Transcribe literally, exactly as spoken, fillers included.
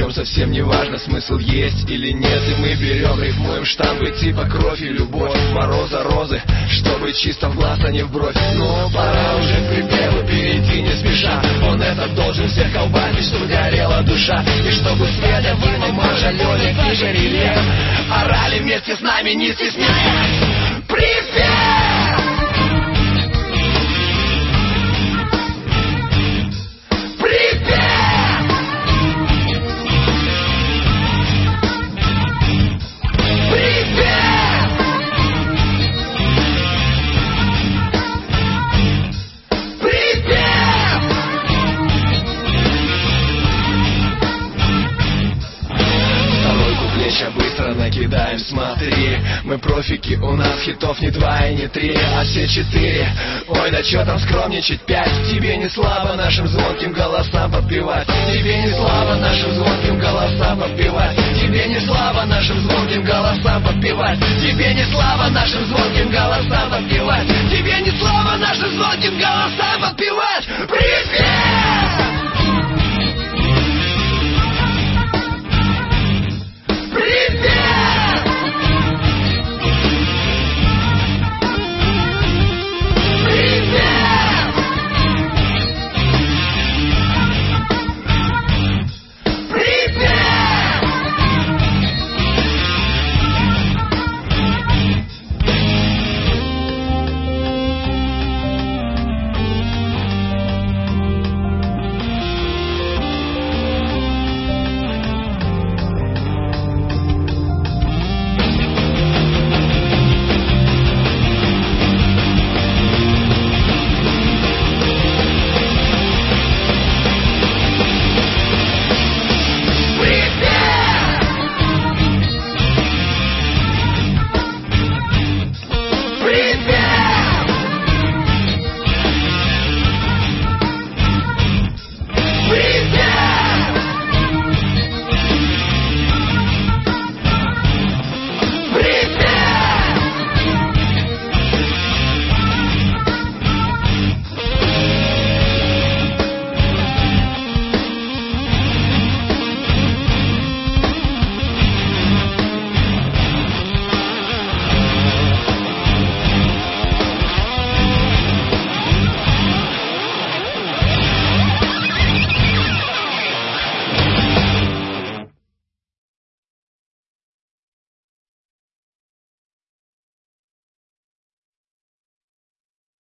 Причем совсем не важно, смысл есть или нет. И мы берем, рифмуем штампы типа кровь и любовь, мороза, розы, чтобы чисто в глаз, а не в бровь. Ну, пора уже к припеву перейти не спеша. Он этот должен всех колбасить, чтобы горела душа. И чтобы Света, Дима, Маша, Лёля, Миша, рельеф орали вместе с нами, не стесняясь. Припев! Быстро накидаем, смотри. Мы профики, у нас хитов не два и не три, а все четыре. Ой, да чё там скромничать, пять. Тебе не слабо нашим звонким голосам подпевать. Тебе не слабо нашим звонким голосам подпевать. Тебе не слабо нашим звонким голосам подпевать. Тебе не слабо нашим звонким голосам подпевать. Тебе не слабо нашим звонким голосам подпевать. Привет! Привет!